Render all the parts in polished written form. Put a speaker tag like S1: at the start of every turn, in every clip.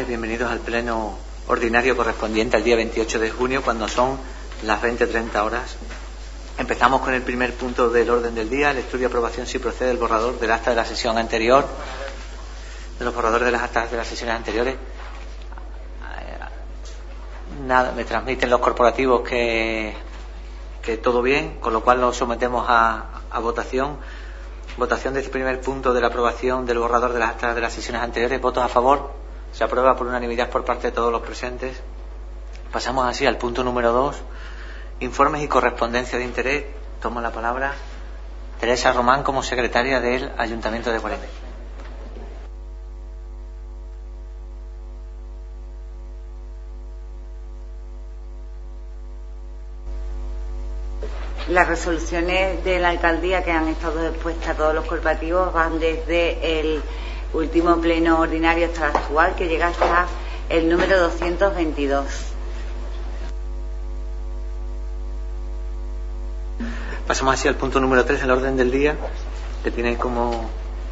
S1: tardes, bienvenidos al pleno ordinario correspondiente al día 28 de junio, cuando son las 20:30 horas. Empezamos con el primer punto del orden del día, el estudio y aprobación si procede el borrador del acta de la sesión anterior, de los borradores de las actas de las sesiones anteriores. Nada, me transmiten los corporativos que todo bien, con lo cual lo sometemos a votación. Votación de este primer punto de la aprobación del borrador de las actas de las sesiones anteriores. ¿Votos a favor? Se aprueba por unanimidad por parte de todos los presentes. Pasamos así al punto número 2. Informes y correspondencia de interés. Tomo la palabra Teresa Román como secretaria del Ayuntamiento de Guareña.
S2: Las resoluciones de la alcaldía que han estado expuestas a todos los corporativos van desde el último pleno ordinario hasta el actual, que llega hasta el número 222.
S1: Pasamos así al punto número 3 del orden del día, que tiene como...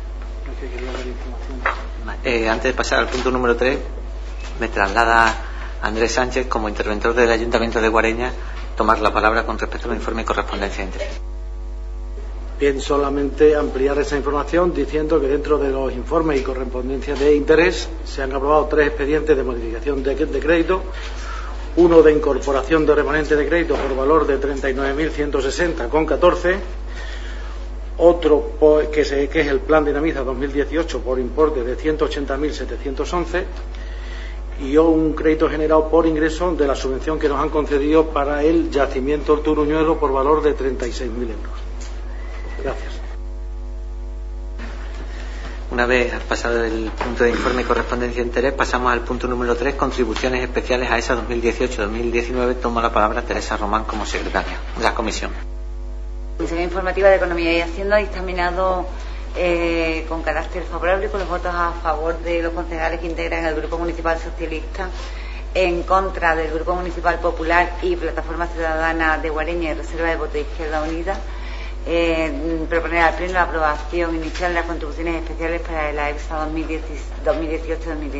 S1: antes de pasar al punto número 3, me traslada Andrés Sánchez como interventor del Ayuntamiento de Guareña tomar la palabra con respecto al informe y correspondencia de interés.
S3: Bien, solamente ampliar esa información diciendo que dentro de los informes y correspondencia de interés se han aprobado 3 expedientes de modificación de crédito, uno de incorporación de remanente de crédito por valor de 39.160,14, otro que es el Plan Dinamiza 2018 por importe de 180.711 y un crédito generado por ingreso de la subvención que nos han concedido para el yacimiento Turuñuelo por valor de 36.000 euros. Gracias.
S1: Una vez pasado el punto de informe y correspondencia de interés, pasamos al punto número 3, contribuciones especiales a esa 2018-2019. Tomo la palabra Teresa Román como secretaria de la comisión.
S2: La Comisión Informativa de Economía y Hacienda ha dictaminado con carácter favorable, con los votos a favor de los concejales que integran el Grupo Municipal Socialista, en contra del Grupo Municipal Popular y Plataforma Ciudadana de Guareña y reserva de voto de Izquierda Unida, proponer al Pleno la aprobación inicial de las contribuciones especiales para la EPSA 2018-2019.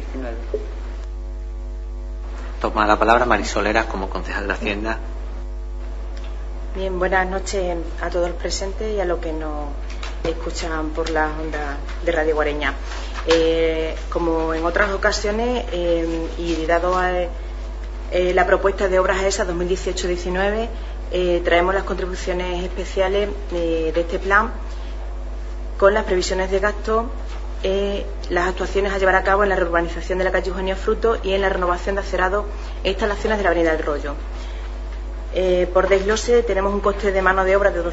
S1: Toma la palabra Marisol Heras como concejal de Hacienda.
S4: Bien, buenas noches a todos los presentes y a los que nos escuchan por las ondas de Radio Guareña. Como en otras ocasiones, y dado la propuesta de obras ESA 2018-19, traemos las contribuciones especiales de este plan con las previsiones de gasto, las actuaciones a llevar a cabo en la reurbanización de la calle Eugenio Fruto y en la renovación de acerado e instalaciones de la Avenida del Rollo. Por desglose tenemos un coste de mano de obra de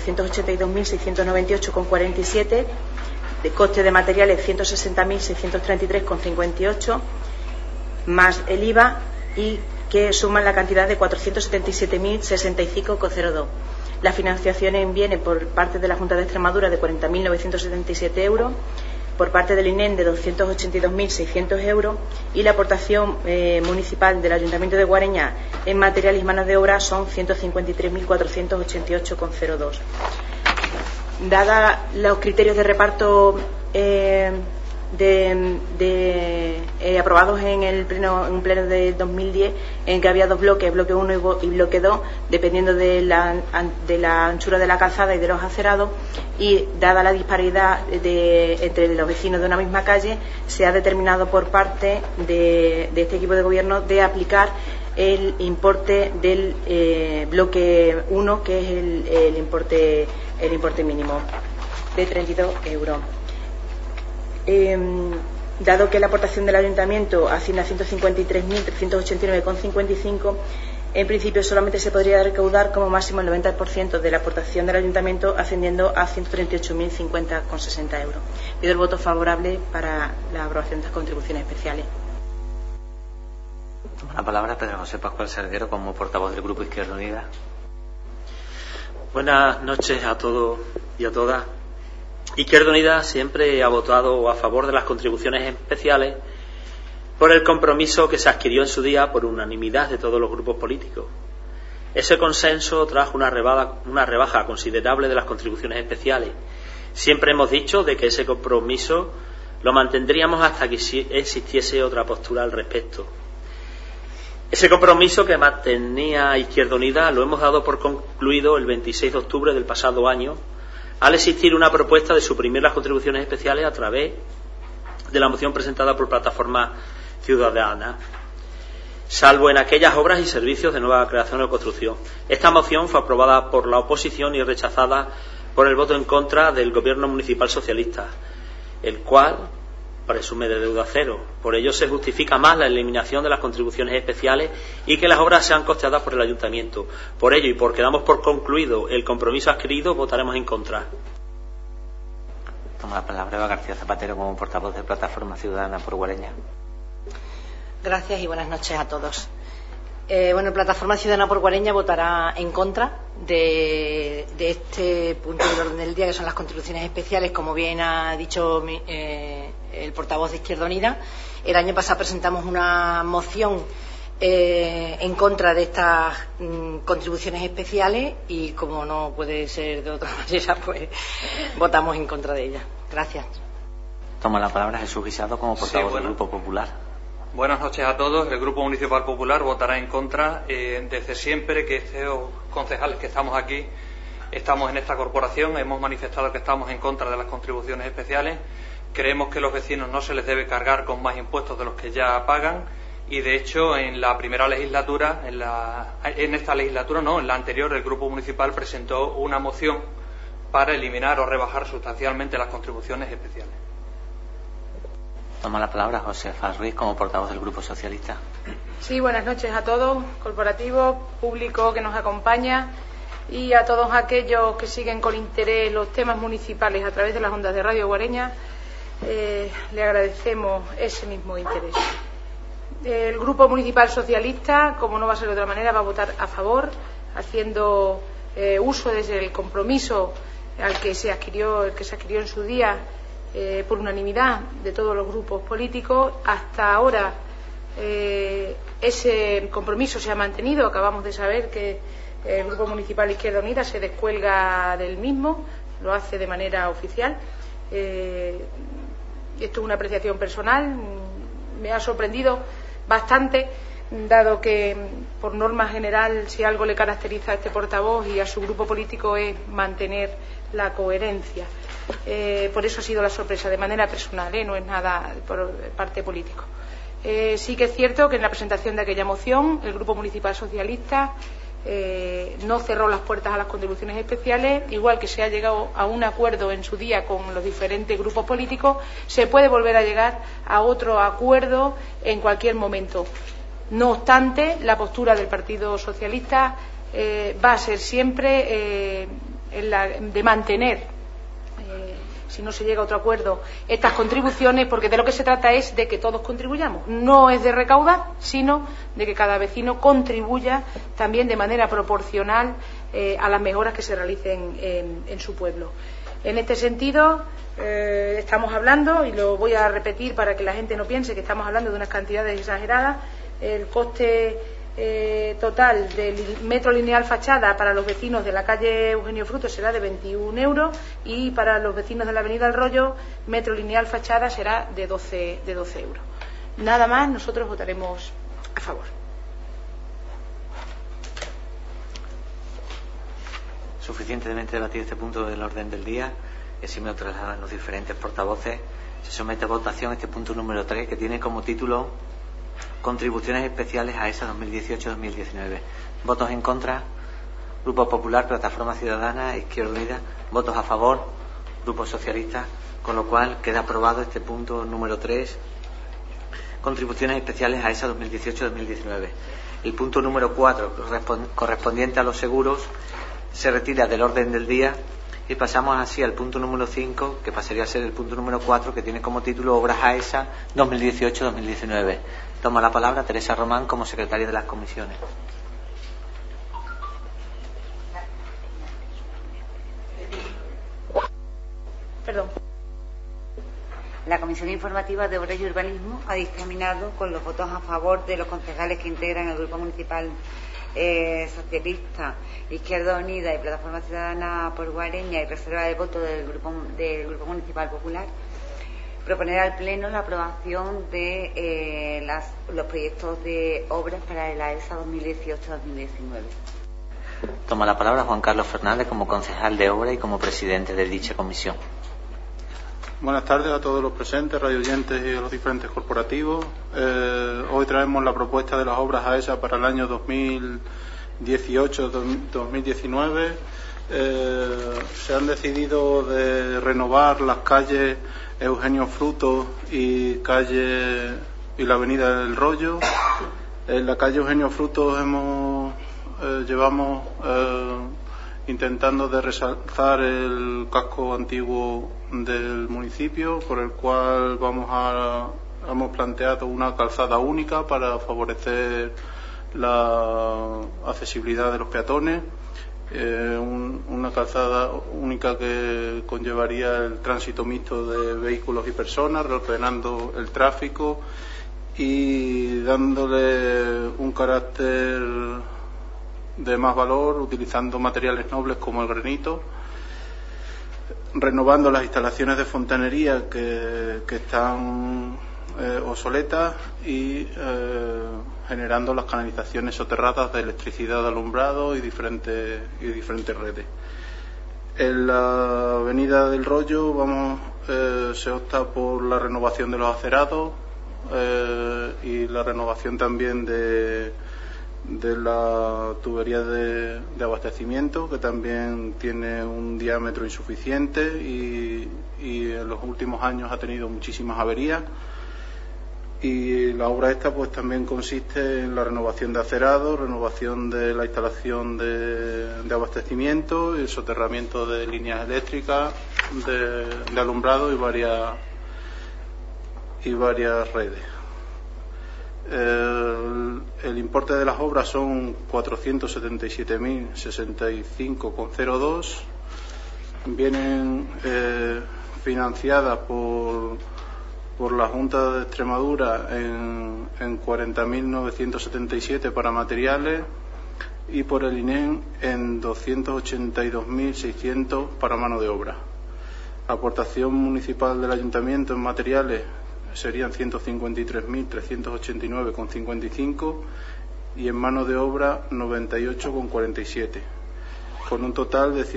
S4: 282.698,47, de coste de materiales 160.633,58, más el IVA, y que suman la cantidad de 477.065,02. La financiación viene por parte de la Junta de Extremadura de 40.977 euros, por parte del INEN de 282.600 euros y la aportación municipal del Ayuntamiento de Guareña en materiales y manos de obra son 153.488,02. Dada los criterios de reparto aprobados en un pleno de 2010, en que había 2 bloques, bloque 1 y bloque 2, dependiendo de la anchura de la calzada y de los acerados, y dada la disparidad entre los vecinos de una misma calle, se ha determinado por parte de este equipo de gobierno de aplicar el importe del bloque 1, que es el importe mínimo de 32 euros. Dado que la aportación del ayuntamiento asciende a 153.389,55, en principio solamente se podría recaudar como máximo el 90% de la aportación del ayuntamiento, ascendiendo a 138.050,60 euros. Pido el voto favorable para la aprobación de las contribuciones especiales.
S1: Toma la palabra Pedro José Pascual Salguero como portavoz del Grupo Izquierda Unida.
S5: Buenas noches a todos y a todas. Izquierda Unida siempre ha votado a favor de las contribuciones especiales por el compromiso que se adquirió en su día por unanimidad de todos los grupos políticos. Ese consenso trajo una rebaja considerable de las contribuciones especiales. Siempre hemos dicho de que ese compromiso lo mantendríamos hasta que existiese otra postura al respecto. Ese compromiso que mantenía Izquierda Unida lo hemos dado por concluido el 26 de octubre del pasado año, al existir una propuesta de suprimir las contribuciones especiales a través de la moción presentada por Plataforma Ciudadana, salvo en aquellas obras y servicios de nueva creación o construcción. Esta moción fue aprobada por la oposición y rechazada por el voto en contra del Gobierno municipal socialista, el cual presume de deuda cero. Por ello se justifica más la eliminación de las contribuciones especiales y que las obras sean costeadas por el ayuntamiento. Por ello, y porque damos por concluido el compromiso adquirido, votaremos en contra.
S1: Toma la palabra Eva García Zapatero como portavoz de Plataforma Ciudadana por Guareña.
S6: Gracias y buenas noches a todos. Plataforma Ciudadana por Guareña votará en contra de este punto del orden del día, que son las contribuciones especiales, como bien ha dicho el portavoz de Izquierda Unida. El año pasado presentamos una moción en contra de estas contribuciones especiales y, como no puede ser de otra manera, pues votamos en contra de ellas. Gracias.
S1: Toma la palabra Jesús Guisado como portavoz del Grupo Popular.
S7: Buenas noches a todos. El Grupo Municipal Popular votará en contra. Desde siempre que estos concejales que estamos aquí estamos en esta corporación, hemos manifestado que estamos en contra de las contribuciones especiales. Creemos que a los vecinos no se les debe cargar con más impuestos de los que ya pagan, y de hecho en la primera legislatura, en la anterior, el Grupo Municipal presentó una moción para eliminar o rebajar sustancialmente las contribuciones especiales.
S1: Toma la palabra Josefa Ruiz como portavoz del Grupo Socialista.
S8: Sí, buenas noches a todos, corporativo, público que nos acompaña y a todos aquellos que siguen con interés los temas municipales a través de las ondas de Radio Guareña. Le agradecemos ese mismo interés. El Grupo Municipal Socialista, como no va a ser de otra manera, va a votar a favor, haciendo uso desde el compromiso el que se adquirió en su día por unanimidad de todos los grupos políticos. Hasta ahora ese compromiso se ha mantenido. Acabamos de saber que el Grupo Municipal Izquierda Unida se descuelga del mismo, lo hace de manera oficial. Esto es una apreciación personal. Me ha sorprendido bastante, dado que por norma general, si algo le caracteriza a este portavoz y a su grupo político es mantener la coherencia. Por eso ha sido la sorpresa, de manera personal, no es nada por parte político. Sí que es cierto que en la presentación de aquella moción el Grupo Municipal Socialista no cerró las puertas a las contribuciones especiales, igual que se ha llegado a un acuerdo en su día con los diferentes grupos políticos. Se puede volver a llegar a otro acuerdo en cualquier momento. No obstante, la postura del Partido Socialista va a ser siempre de mantener, si no se llega a otro acuerdo, estas contribuciones, porque de lo que se trata es de que todos contribuyamos. No es de recaudar, sino de que cada vecino contribuya también de manera proporcional a las mejoras que se realicen en su pueblo. En este sentido, estamos hablando, y lo voy a repetir para que la gente no piense que estamos hablando de unas cantidades exageradas. El coste total del metro lineal fachada para los vecinos de la calle Eugenio Fruto será de 21 euros y para los vecinos de la avenida El Rollo, metro lineal fachada será de 12 euros. Nada más, nosotros votaremos a favor.
S1: Suficientemente debatido este punto del orden del día, que si me lo trasladan los diferentes portavoces. Se somete a votación este punto número 3, que tiene como título Contribuciones especiales a ESA 2018-2019. Votos en contra, Grupo Popular, Plataforma Ciudadana, Izquierda Unida. Votos a favor, Grupo Socialista. Con lo cual queda aprobado este punto número 3, Contribuciones especiales a ESA 2018-2019. El punto número 4, correspondiente a los seguros, se retira del orden del día y pasamos así al punto número 5, que pasaría a ser el punto número 4, que tiene como título Obras AESA 2018-2019. Toma la palabra Teresa Román como secretaria de las comisiones.
S8: Perdón.
S2: La Comisión Informativa de Obras y Urbanismo ha dictaminado, con los votos a favor de los concejales que integran el Grupo Municipal Socialista, Izquierda Unida y Plataforma Ciudadana por Guareña, y reserva de voto del Grupo Municipal Popular, proponer al Pleno la aprobación de los proyectos de obras para el AESA 2018-2019.
S1: Toma la palabra Juan Carlos Fernández como concejal de obra y como presidente de dicha comisión.
S9: Buenas tardes a todos los presentes, radioyentes y a los diferentes corporativos. Hoy traemos la propuesta de las obras AESA para el año 2018-2019. Se han decidido de renovar las calles Eugenio Frutos y la avenida del Rollo. En la calle Eugenio Frutos llevamos intentando de resaltar el casco antiguo del municipio, por el cual hemos planteado una calzada única para favorecer la accesibilidad de los peatones, una calzada única que conllevaría el tránsito mixto de vehículos y personas, reordenando el tráfico y dándole un carácter de más valor, utilizando materiales nobles como el granito, renovando las instalaciones de fontanería que están obsoletas y generando las canalizaciones soterradas de electricidad de alumbrado y diferentes redes. En la avenida del Rollo se opta por la renovación de los acerados y la renovación también de la tubería de abastecimiento, que también tiene un diámetro insuficiente y en los últimos años ha tenido muchísimas averías. Y la obra esta pues también consiste en la renovación de acerado, renovación de la instalación de abastecimiento, el soterramiento de líneas eléctricas, de alumbrado y varias redes. El importe de las obras son 477.065,02. Vienen financiadas por la Junta de Extremadura en 40.977 para materiales y por el INEM en 282.600 para mano de obra. Aportación municipal del Ayuntamiento en materiales serían 153.389,55 y en mano de obra 98,47, con un total de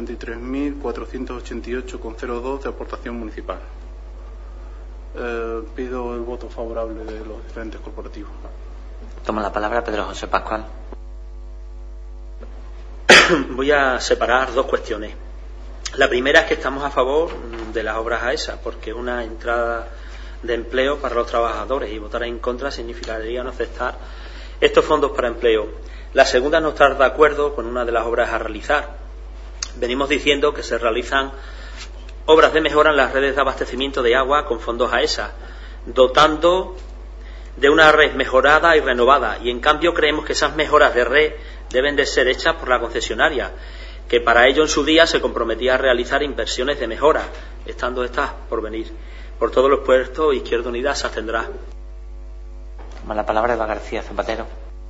S9: 153.488,02 de aportación municipal. Pido el voto favorable de los diferentes corporativos.
S1: Toma la palabra Pedro José Pascual.
S5: Voy a separar dos cuestiones. La primera es que estamos a favor de las obras AESA, porque es una entrada de empleo para los trabajadores y votar en contra significaría no aceptar estos fondos para empleo. La segunda es no estar de acuerdo con una de las obras a realizar. Venimos diciendo que se realizan obras de mejora en las redes de abastecimiento de agua con fondos AESA, dotando de una red mejorada y renovada, y en cambio creemos que esas mejoras de red deben de ser hechas por la concesionaria, que para ello en su día se comprometía a realizar inversiones de mejora, estando estas por venir. Por todos los puestos, Izquierda Unida se abstendrá.
S1: Toma la palabra Eva García Zapatero.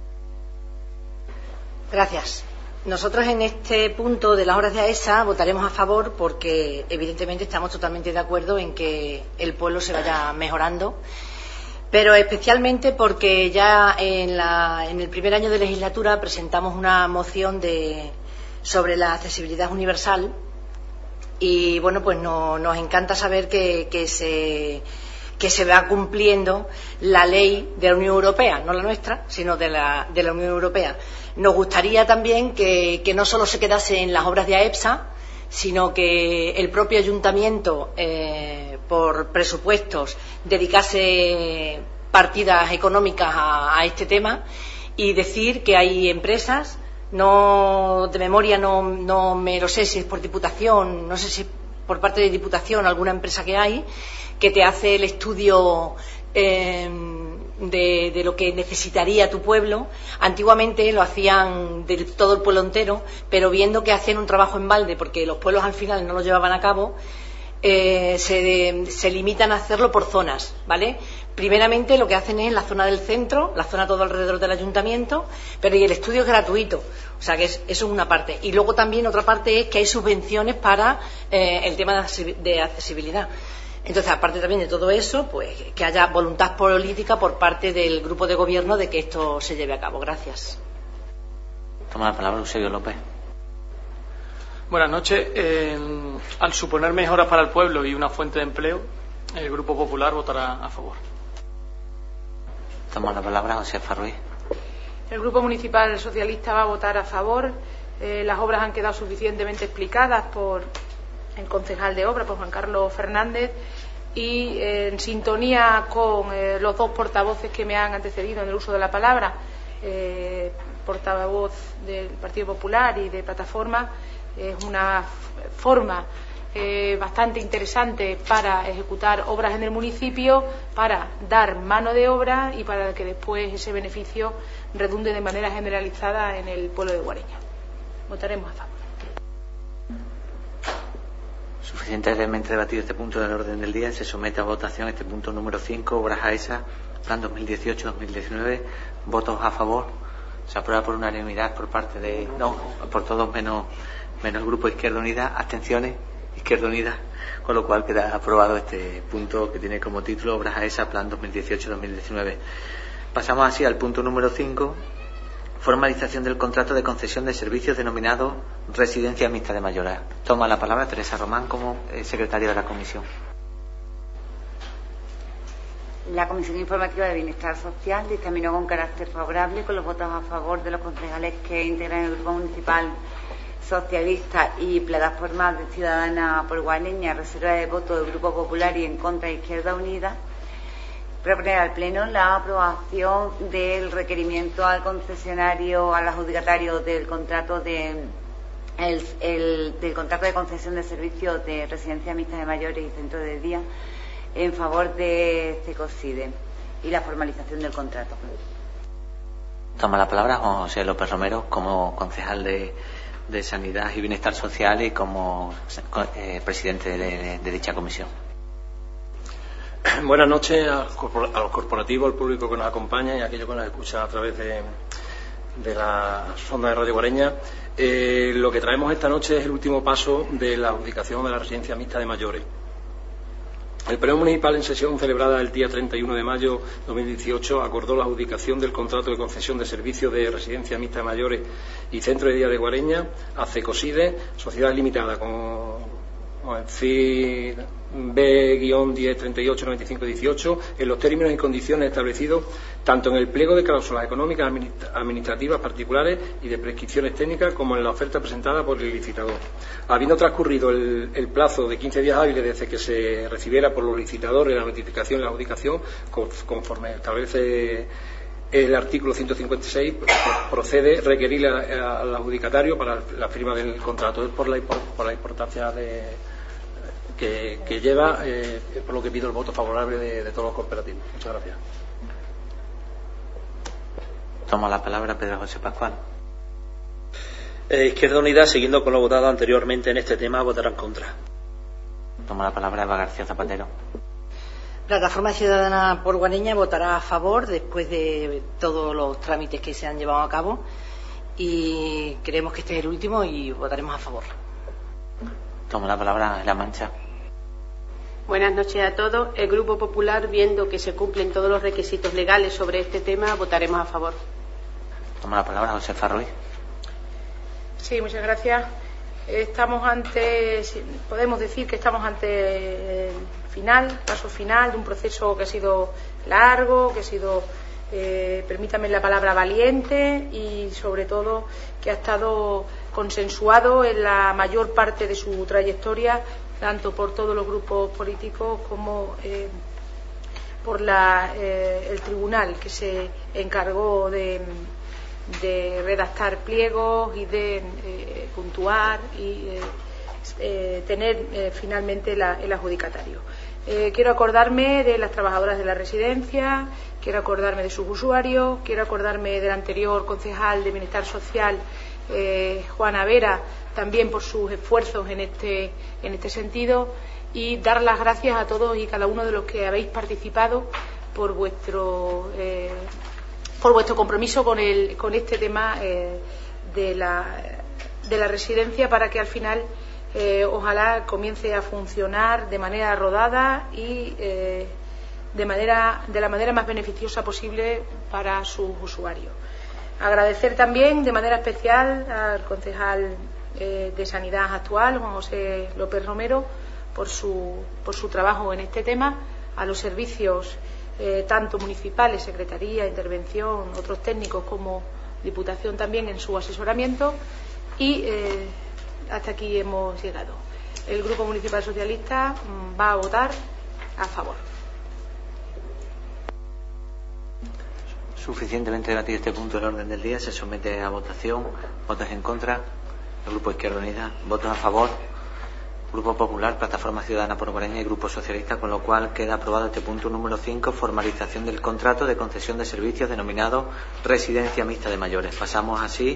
S6: Gracias. Nosotros en este punto de las obras de AESA votaremos a favor porque evidentemente estamos totalmente de acuerdo en que el pueblo se vaya mejorando, pero especialmente porque ya en el primer año de legislatura presentamos una moción sobre la accesibilidad universal y bueno, pues nos encanta saber que se va cumpliendo la ley de la Unión Europea, no la nuestra, sino de la Unión Europea. Nos gustaría también que no solo se quedase en las obras de AESA, sino que el propio ayuntamiento, por presupuestos, dedicase partidas económicas a este tema y decir que hay empresas, no de memoria no me lo sé si es por Diputación, no sé si por parte de Diputación alguna empresa que hay, que te hace el estudio de lo que necesitaría tu pueblo. Antiguamente lo hacían de todo el pueblo entero, pero viendo que hacían un trabajo en balde, porque los pueblos al final no lo llevaban a cabo, se limitan a hacerlo por zonas, ¿vale? Primeramente lo que hacen es la zona del centro, la zona todo alrededor del ayuntamiento, pero y el estudio es gratuito, o sea que eso es una parte. Y luego también otra parte es que hay subvenciones para el tema de accesibilidad. Entonces, aparte también de todo eso, pues que haya voluntad política por parte del grupo de gobierno de que esto se lleve a cabo. Gracias.
S1: Toma la palabra Eusebio López.
S10: Buenas noches. Al suponer mejoras para el pueblo y una fuente de empleo, el Grupo Popular votará a favor.
S1: Toma la palabra Josefa Ruiz.
S8: El Grupo Municipal Socialista va a votar a favor. Las obras han quedado suficientemente explicadas por el concejal de obra, por Juan Carlos Fernández, y en sintonía con los dos portavoces que me han antecedido en el uso de la palabra, portavoz del Partido Popular y de Plataforma, es una forma bastante interesante para ejecutar obras en el municipio, para dar mano de obra y para que después ese beneficio redunde de manera generalizada en el pueblo de Guareña. Votaremos a favor.
S1: Suficientemente debatido este punto del orden del día. Se somete a votación este punto número 5, obras AESA, plan 2018-2019. Votos a favor. Se aprueba por unanimidad por parte de... No, por todos menos el Grupo Izquierda Unida. Abstenciones. Izquierda Unida. Con lo cual queda aprobado este punto que tiene como título obras AESA, plan 2018-2019. Pasamos así al punto número 5. Formalización del contrato de concesión de servicios denominado Residencia Mixta de Mayores. Toma la palabra Teresa Román como secretaria de la comisión.
S2: La Comisión Informativa de Bienestar Social dictaminó con carácter favorable, con los votos a favor de los concejales que integran el Grupo Municipal Socialista y Plataforma Ciudadana por Guareña, reserva de voto del Grupo Popular y en contra de Izquierda Unida, proponer al Pleno la aprobación del requerimiento al concesionario, al adjudicatario del contrato del contrato de concesión de servicios de residencia mixta de mayores y centro de día en favor de CECOSIDE y la formalización del contrato.
S1: Toma la palabra Juan José López Romero como concejal de Sanidad y Bienestar Social y como presidente de dicha comisión.
S11: Buenas noches a los corporativos, al público que nos acompaña y a aquellos que nos escuchan a través de la sonda de Radio Guareña. Lo que traemos esta noche es el último paso de la adjudicación de la residencia mixta de mayores. El Pleno Municipal, en sesión celebrada el día 31 de mayo de 2018, acordó la adjudicación del contrato de concesión de servicios de residencia mixta de mayores y centro de día de Guareña a CECOSIDE, sociedad limitada con CID B-1038-9518, en los términos y condiciones establecidos tanto en el pliego de cláusulas económicas administrativas particulares y de prescripciones técnicas como en la oferta presentada por el licitador. Habiendo transcurrido el plazo de 15 días hábiles desde que se recibiera por los licitadores la notificación y la adjudicación, conforme establece el artículo 156, procede requerir al adjudicatario para la firma del contrato. Es por la importancia que lleva, por lo que pido el voto favorable de todos los cooperativos. Muchas gracias.
S1: Toma la palabra Pedro José Pascual.
S5: Izquierda Unida, siguiendo con lo votado anteriormente en este tema, votará en contra.
S1: Toma la palabra Eva García Zapatero.
S6: Plataforma Ciudadana por Guareña votará a favor después de todos los trámites que se han llevado a cabo y creemos que este es el último y votaremos a favor.
S1: Toma la palabra La Mancha.
S12: Buenas noches a todos. El Grupo Popular, viendo que se cumplen todos los requisitos legales sobre este tema, votaremos a favor.
S1: Toma la palabra Josefa Ruiz.
S8: Sí, muchas gracias. Podemos decir que estamos ante el paso final de un proceso que ha sido largo, que ha sido, permítame la palabra, valiente y sobre todo que ha estado consensuado en la mayor parte de su trayectoria, tanto por todos los grupos políticos como por el tribunal que se encargó de redactar pliegos y de puntuar y tener finalmente el adjudicatario. Quiero acordarme de las trabajadoras de la residencia, quiero acordarme de sus usuarios, quiero acordarme del anterior concejal de Bienestar Social, Juana Vera, también por sus esfuerzos en este sentido, y dar las gracias a todos y cada uno de los que habéis participado por vuestro compromiso con este tema de la residencia, para que al final ojalá comience a funcionar de manera rodada y de la manera más beneficiosa posible para sus usuarios. Agradecer también de manera especial al concejal de Sanidad actual, Juan José López Romero, por su trabajo en este tema, a los servicios tanto municipales, Secretaría, Intervención, otros técnicos como Diputación también en su asesoramiento, y hasta aquí hemos llegado. El Grupo Municipal Socialista va a votar a favor.
S1: Suficientemente debatido este punto del orden del día, se somete a votación. Votos en contra. El Grupo Izquierda Unida. Votos a favor. Grupo Popular, Plataforma Ciudadana por Guareña y Grupo Socialista, con lo cual queda aprobado este punto número 5, formalización del contrato de concesión de servicios denominado Residencia Mixta de Mayores. Pasamos así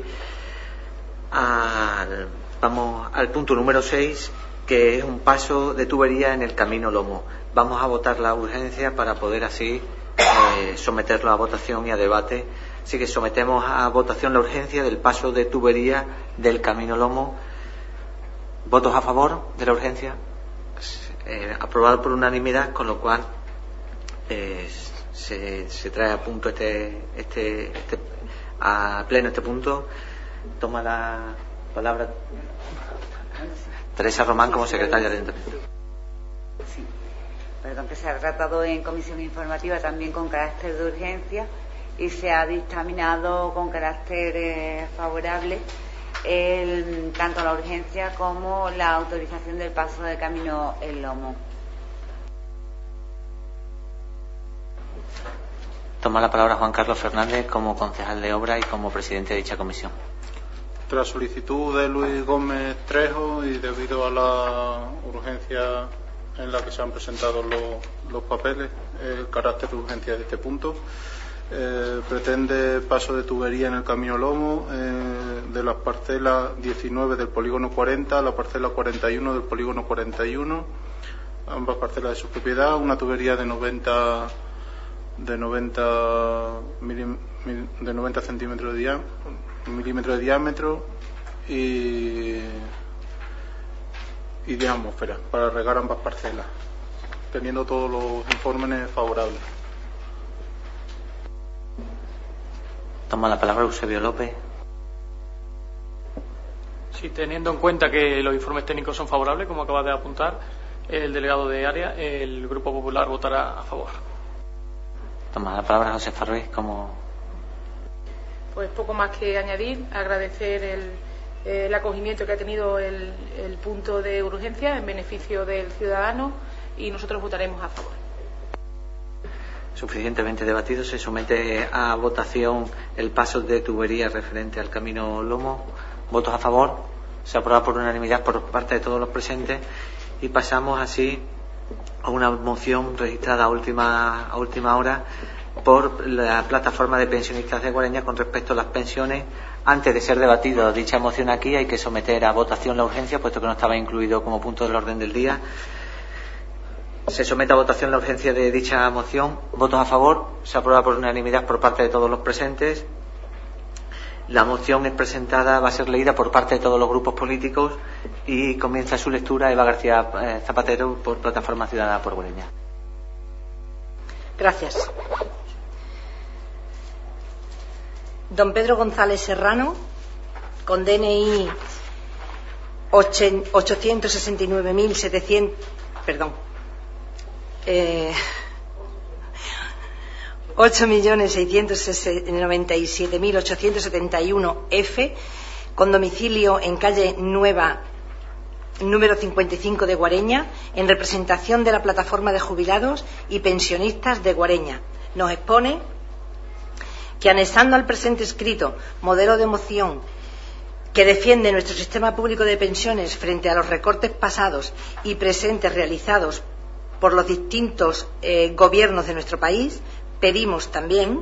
S1: al punto número 6, que es un paso de tubería en el Camino Lomo. Vamos a votar la urgencia para poder así someterlo a votación y a debate. Así que sometemos a votación la urgencia del paso de tubería del Camino Lomo. ¿Votos a favor de la urgencia? Aprobado por unanimidad, con lo cual se trae a punto a pleno este punto. Toma la palabra Teresa Román como secretaria de Ayuntamiento.
S2: Sí. Perdón, que se ha tratado en comisión informativa también con carácter de urgencia y se ha dictaminado con carácter favorable tanto la urgencia como la autorización del paso de Camino El Lomo.
S1: Toma la palabra Juan Carlos Fernández como concejal de obra y como presidente de dicha comisión.
S9: Tras solicitud de Luis Gómez Trejo y debido a la urgencia en la que se han presentado los papeles, el carácter de urgencia de este punto, pretende paso de tubería en el Camino Lomo de las parcelas 19 del polígono 40 a la parcela 41 del polígono 41, ambas parcelas de su propiedad, una tubería de 90 centímetros de milímetros de diámetro y de atmósfera para regar ambas parcelas, teniendo todos los informes favorables.
S1: Toma la palabra Eusebio López.
S10: Sí, teniendo en cuenta que los informes técnicos son favorables, como acaba de apuntar el delegado de área, el Grupo Popular votará a favor.
S1: Toma la palabra José Farrués como...
S8: Pues poco más que añadir, agradecer el acogimiento que ha tenido el punto de urgencia en beneficio del ciudadano y nosotros votaremos a favor.
S1: Suficientemente debatido, se somete a votación el paso de tubería referente al Camino Lomo. Votos a favor, se aprueba por unanimidad por parte de todos los presentes y pasamos así a una moción registrada a última hora por la plataforma de pensionistas de Guareña con respecto a las pensiones. Antes de ser debatida dicha moción aquí hay que someter a votación la urgencia, puesto que no estaba incluido como punto del orden del día. Se somete a votación la urgencia de dicha moción. Votos a favor, se aprueba por unanimidad por parte de todos los presentes. La moción es presentada, va a ser leída por parte de todos los grupos políticos y comienza su lectura Eva García Zapatero por Plataforma Ciudadana por Guareña.
S6: Gracias. Don Pedro González Serrano, con DNI 869.700, perdón, 8.697.871 con domicilio en calle Nueva, número 55 de Guareña, en representación de la Plataforma de Jubilados y Pensionistas de Guareña. Nos expone que, anexando al presente escrito modelo de moción que defiende nuestro sistema público de pensiones frente a los recortes pasados y presentes realizados por los distintos gobiernos de nuestro país, pedimos también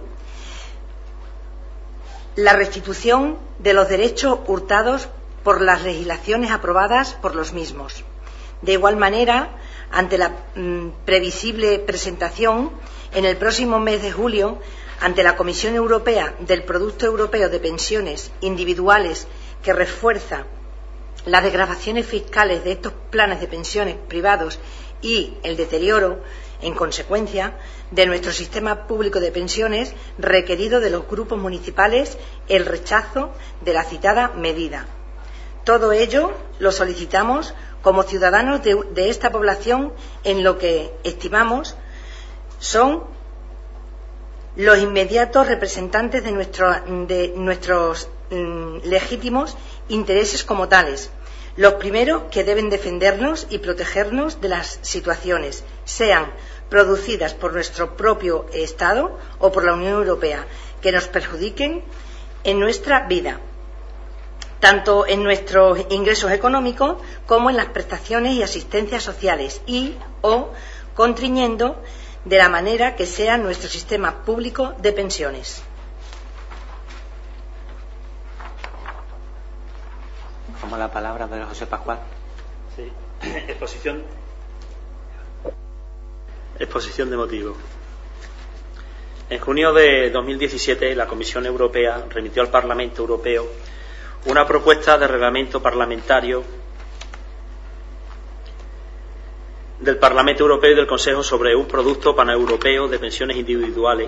S6: la restitución de los derechos hurtados por las legislaciones aprobadas por los mismos. De igual manera, ante la previsible presentación en el próximo mes de julio ante la Comisión Europea del Producto Europeo de Pensiones Individuales, que refuerza Las desgravaciones fiscales de estos planes de pensiones privados y el deterioro, en consecuencia, de nuestro sistema público de pensiones, requerido de los grupos municipales el rechazo de la citada medida. Todo ello lo solicitamos como ciudadanos de esta población, en lo que estimamos son los inmediatos representantes de nuestros legítimos intereses como tales, los primeros que deben defendernos y protegernos de las situaciones, sean producidas por nuestro propio Estado o por la Unión Europea, que nos perjudiquen en nuestra vida, tanto en nuestros ingresos económicos como en las prestaciones y asistencias sociales o contriñendo de la manera que sea nuestro sistema público de pensiones.
S1: Toma la palabra Pedro José Pascual.
S5: Sí. Exposición de motivos. En junio de 2017, la Comisión Europea remitió al Parlamento Europeo una propuesta de reglamento parlamentario del Parlamento Europeo y del Consejo sobre un producto paneuropeo de pensiones individuales.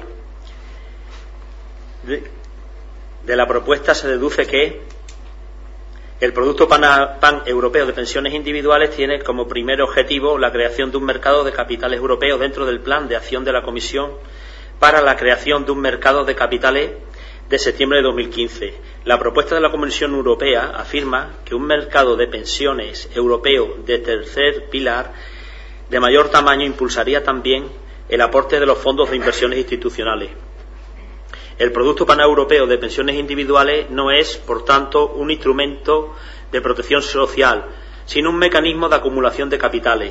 S5: De la propuesta se deduce que el producto paneuropeo de pensiones individuales tiene como primer objetivo la creación de un mercado de capitales europeos dentro del plan de acción de la Comisión para la creación de un mercado de capitales de septiembre de 2015. La propuesta de la Comisión Europea afirma que un mercado de pensiones europeo de tercer pilar de mayor tamaño impulsaría también el aporte de los fondos de inversiones institucionales. El producto paneuropeo de pensiones individuales no es, por tanto, un instrumento de protección social, sino un mecanismo de acumulación de capitales.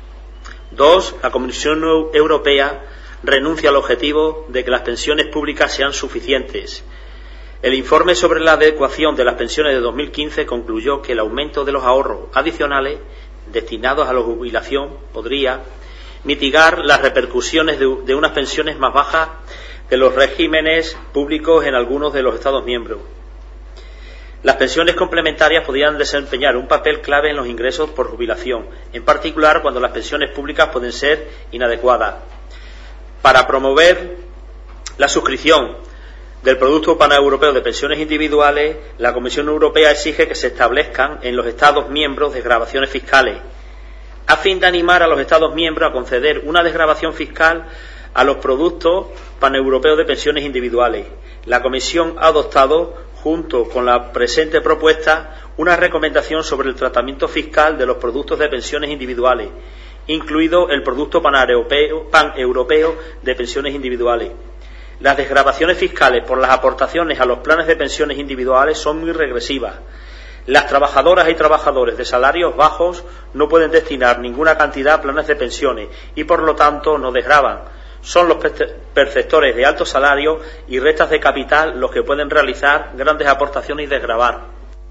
S5: 2. La Comisión Europea renuncia al objetivo de que las pensiones públicas sean suficientes. El informe sobre la adecuación de las pensiones de 2015 concluyó que el aumento de los ahorros adicionales destinados a la jubilación podría mitigar las repercusiones de unas pensiones más bajas de los regímenes públicos en algunos de los Estados miembros. Las pensiones complementarias podrían desempeñar un papel clave en los ingresos por jubilación, en particular cuando las pensiones públicas pueden ser inadecuadas. Para promover la suscripción del producto paneuropeo de pensiones individuales, la Comisión Europea exige que se establezcan en los Estados miembros desgravaciones fiscales, a fin de animar a los Estados miembros a conceder una desgravación fiscal a los productos paneuropeos de pensiones individuales. La Comisión ha adoptado, junto con la presente propuesta, una recomendación sobre el tratamiento fiscal de los productos de pensiones individuales, incluido el producto paneuropeo de pensiones individuales. Las desgravaciones fiscales por las aportaciones a los planes de pensiones individuales son muy regresivas. Las trabajadoras y trabajadores de salarios bajos no pueden destinar ninguna cantidad a planes de pensiones y, por lo tanto, no desgravan. Son los perceptores de altos salarios y rentas de capital los que pueden realizar grandes aportaciones y desgravar.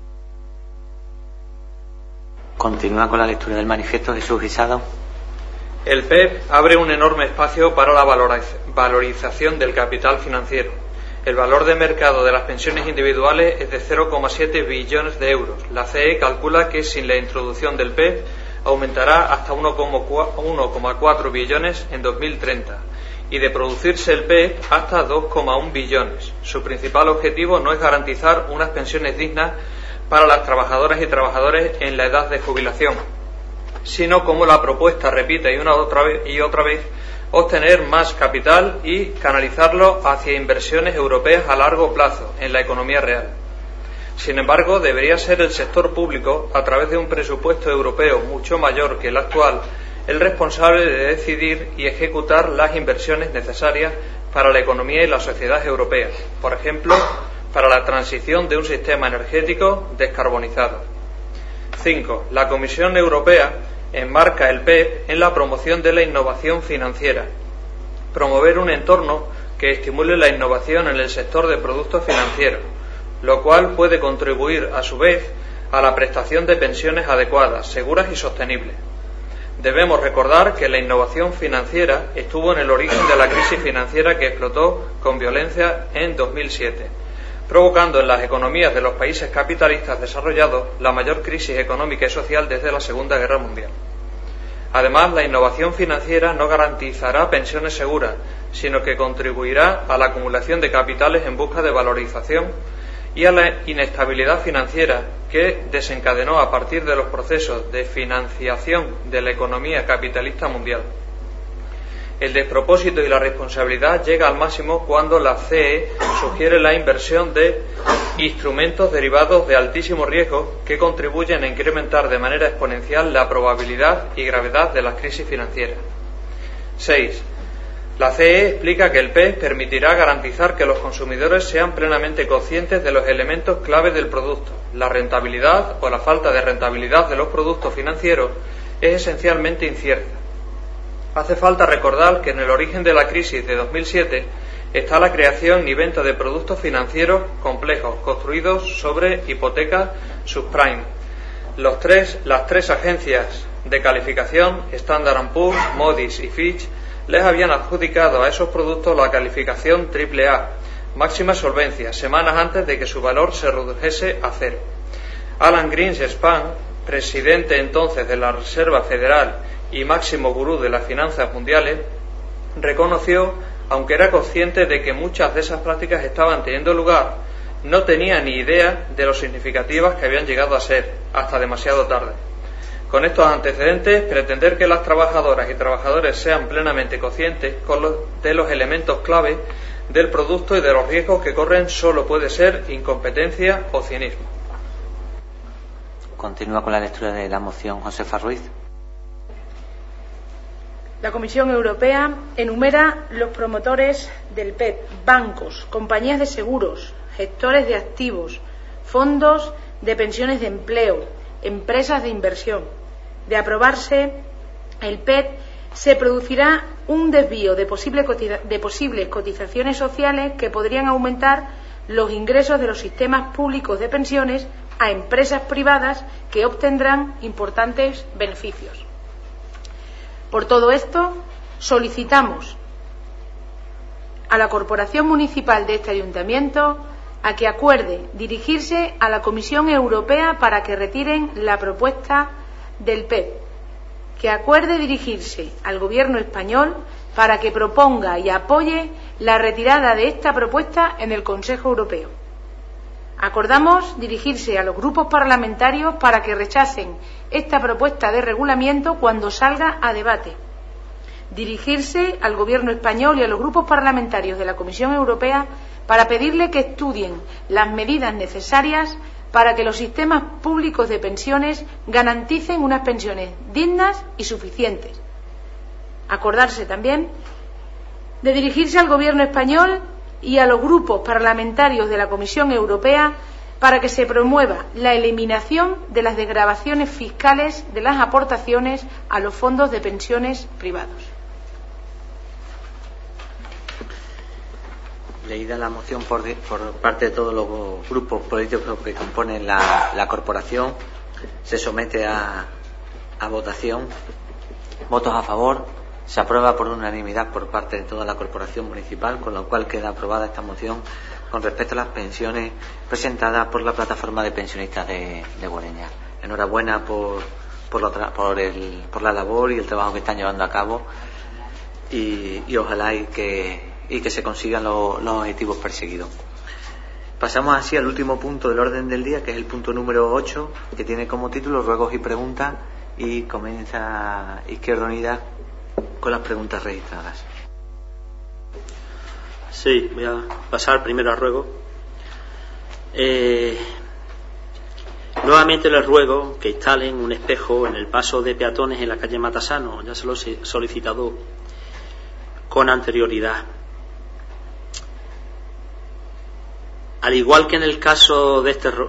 S1: Continúa con la lectura del manifiesto Jesús Guisado.
S7: El PEP abre un enorme espacio para la valorización del capital financiero. El valor de mercado de las pensiones individuales es de 0,7 billones de euros. La CE calcula que sin la introducción del PEP aumentará hasta 1,4 billones en 2030 y de producirse el PEP hasta 2,1 billones. Su principal objetivo no es garantizar unas pensiones dignas para las trabajadoras y trabajadores en la edad de jubilación, sino, como la propuesta repite otra vez, obtener más capital y canalizarlo hacia inversiones europeas a largo plazo en la economía real. Sin embargo, debería ser el sector público, a través de un presupuesto europeo mucho mayor que el actual, el responsable de decidir y ejecutar las inversiones necesarias para la economía y la sociedad europeas, por ejemplo, para la transición de un sistema energético descarbonizado. 5. La Comisión Europea enmarca el PEP en la promoción de la innovación financiera. Promover un entorno que estimule la innovación en el sector de productos financieros, lo cual puede contribuir, a su vez, a la prestación de pensiones adecuadas, seguras y sostenibles. Debemos recordar que la innovación financiera estuvo en el origen de la crisis financiera que explotó con violencia en 2007. provocando en las economías de los países capitalistas desarrollados la mayor crisis económica y social desde la Segunda Guerra Mundial. Además, la innovación financiera no garantizará pensiones seguras, sino que contribuirá a la acumulación de capitales en busca de valorización y a la inestabilidad financiera que desencadenó a partir de los procesos de financiación de la economía capitalista mundial. El despropósito y la responsabilidad llega al máximo cuando la CE sugiere la inversión de instrumentos derivados de altísimo riesgo que contribuyen a incrementar de manera exponencial la probabilidad y gravedad de las crisis financieras. 6. La CE explica que el PES permitirá garantizar que los consumidores sean plenamente conscientes de los elementos clave del producto. La rentabilidad o la falta de rentabilidad de los productos financieros es esencialmente incierta. Hace falta recordar que en el origen de la crisis de 2007 está la creación y venta de productos financieros complejos, construidos sobre hipotecas subprime. Las tres agencias de calificación, Standard & Poor's, Moody's y Fitch, les habían adjudicado a esos productos la calificación AAA, máxima solvencia, semanas antes de que su valor se redujese a cero. Alan Greenspan, presidente entonces de la Reserva Federal y máximo gurú de las finanzas mundiales, reconoció, aunque era consciente de que muchas de esas prácticas estaban teniendo lugar, no tenía ni idea de lo significativas que habían llegado a ser, hasta demasiado tarde. Con estos antecedentes, pretender que las trabajadoras y trabajadores sean plenamente conscientes de los elementos clave del producto y de los riesgos que corren solo puede ser incompetencia o cinismo.
S1: Continúa con la lectura de la moción Josefa Ruiz.
S8: La Comisión Europea enumera los promotores del PEP, bancos, compañías de seguros, gestores de activos, fondos de pensiones de empleo, empresas de inversión. De aprobarse el PEP, se producirá un desvío de posibles cotizaciones sociales que podrían aumentar los ingresos de los sistemas públicos de pensiones a empresas privadas que obtendrán importantes beneficios. Por todo esto, solicitamos a la Corporación Municipal de este Ayuntamiento a que acuerde dirigirse a la Comisión Europea para que retiren la propuesta del PEP, que acuerde dirigirse al Gobierno español para que proponga y apoye la retirada de esta propuesta en el Consejo Europeo. Acordamos dirigirse a los grupos parlamentarios para que rechacen esta propuesta de regulamiento cuando salga a debate. Dirigirse al Gobierno español y a los grupos parlamentarios de la Comisión Europea para pedirle que estudien las medidas necesarias para que los sistemas públicos de pensiones garanticen unas pensiones dignas y suficientes. Acordarse también de dirigirse al Gobierno español y a los grupos parlamentarios de la Comisión Europea para que se promueva la eliminación de las desgravaciones fiscales de las aportaciones a los fondos de pensiones privados.
S1: Leída la moción por parte de todos los grupos políticos que componen la corporación, se somete a votación. Votos a favor. Se aprueba por unanimidad por parte de toda la corporación municipal, con lo cual queda aprobada esta moción con respecto a las pensiones presentadas por la plataforma de pensionistas de Guareña. Enhorabuena por la labor y el trabajo que están llevando a cabo y ojalá y que se consigan los objetivos perseguidos. Pasamos así al último punto del orden del día, que es el punto número 8, que tiene como título ruegos y preguntas, y comienza Izquierda Unida con las preguntas registradas.
S5: Sí, voy a pasar primero al ruego. Nuevamente les ruego que instalen un espejo en el paso de peatones en la calle Matasano. Ya se lo he solicitado con anterioridad. Al igual que en el caso de este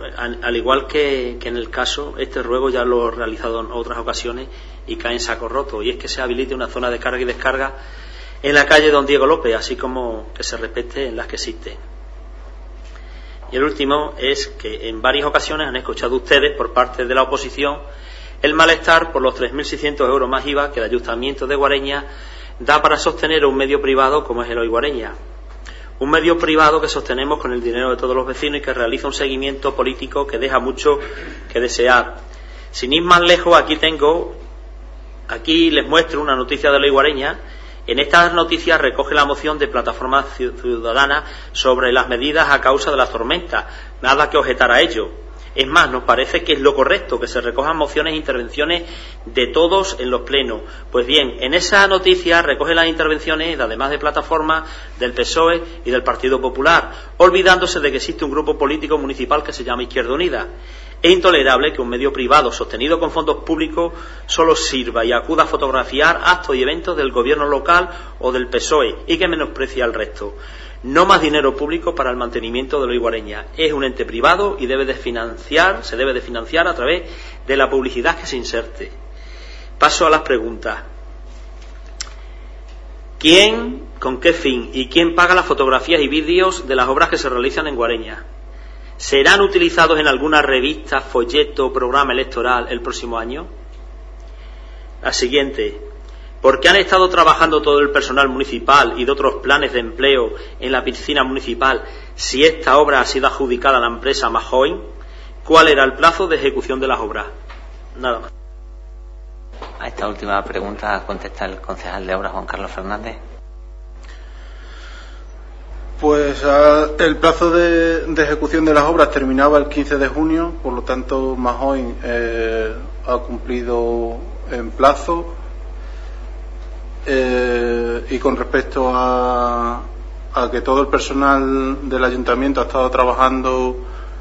S5: ruego ya lo he realizado en otras ocasiones y cae en saco roto, y es que se habilite una zona de carga y descarga en la calle Don Diego López, así como que se respete en las que existen. Y el último es que en varias ocasiones han escuchado ustedes por parte de la oposición el malestar por los 3.600 euros más IVA que el Ayuntamiento de Guareña da para sostener un medio privado como es el Hoy Guareña. Un medio privado que sostenemos con el dinero de todos los vecinos y que realiza un seguimiento político que deja mucho que desear. Sin ir más lejos, aquí les muestro una noticia de Ley Guareña. En estas noticias recoge la moción de Plataforma Ciudadana sobre las medidas a causa de las tormentas. Nada que objetar a ello. Es más, nos parece que es lo correcto, que se recojan mociones e intervenciones de todos en los plenos. Pues bien, en esa noticia recoge las intervenciones, además de Plataforma, del PSOE y del Partido Popular, olvidándose de que existe un grupo político municipal que se llama Izquierda Unida. Es intolerable que un medio privado sostenido con fondos públicos solo sirva y acuda a fotografiar actos y eventos del gobierno local o del PSOE y que menosprecie al resto. No más dinero público para el mantenimiento de Ley Guareña. Es un ente privado y se debe de financiar a través de la publicidad que se inserte. Paso a las preguntas. ¿Quién, con qué fin y quién paga las fotografías y vídeos de las obras que se realizan en Guareña? ¿Serán utilizados en alguna revista, folleto o programa electoral el próximo año? La siguiente. ¿Por qué han estado trabajando todo el personal municipal y de otros planes de empleo en la piscina municipal si esta obra ha sido adjudicada a la empresa Majoin? ¿Cuál era el plazo de ejecución de las obras? Nada más.
S1: A esta última pregunta contesta el concejal de Obras, Juan Carlos Fernández.
S9: Pues el plazo de ejecución de las obras terminaba el 15 de junio, por lo tanto Majoin ha cumplido en plazo. Y con respecto a que todo el personal del ayuntamiento ha estado trabajando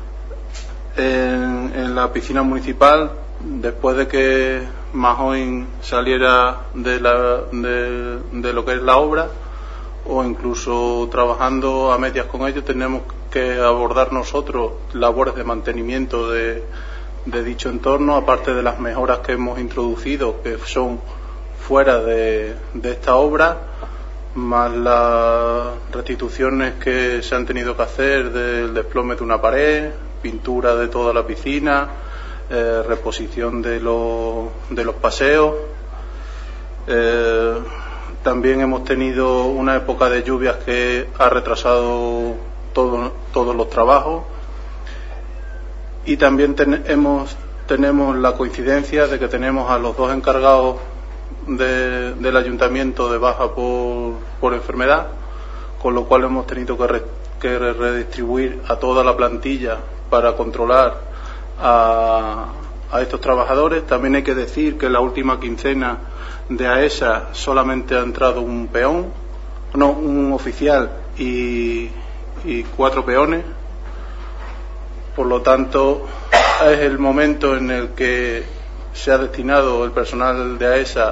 S9: en la piscina municipal, después de que Majoin saliera de lo que es la obra, o incluso trabajando a medias con ellos, tenemos que abordar nosotros labores de mantenimiento de dicho entorno, aparte de las mejoras que hemos introducido, que son fuera de esta obra, más las restituciones que se han tenido que hacer del desplome de una pared, pintura de toda la piscina, reposición de los paseos. También hemos tenido una época de lluvias que ha retrasado todos los trabajos, y también tenemos la coincidencia de que tenemos a los dos encargados del ayuntamiento de baja por enfermedad, con lo cual hemos tenido que redistribuir a toda la plantilla para controlar a estos trabajadores. También hay que decir que en la última quincena de AESA solamente ha entrado un oficial y 4 peones. Por lo tanto, es el momento en el que se ha destinado el personal de AESA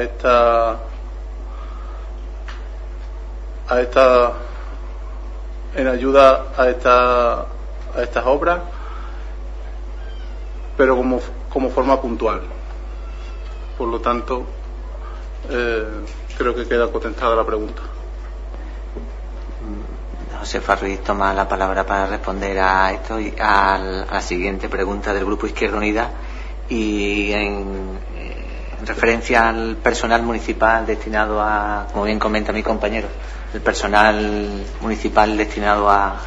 S9: en ayuda a estas obras, pero como forma puntual. Por lo tanto, creo que queda contestada la pregunta.
S1: José Farruiz toma la palabra para responder a esto y a la siguiente pregunta del Grupo Izquierda Unida, y en referencia al personal municipal destinado a, como bien comenta mi compañero, el personal municipal destinado a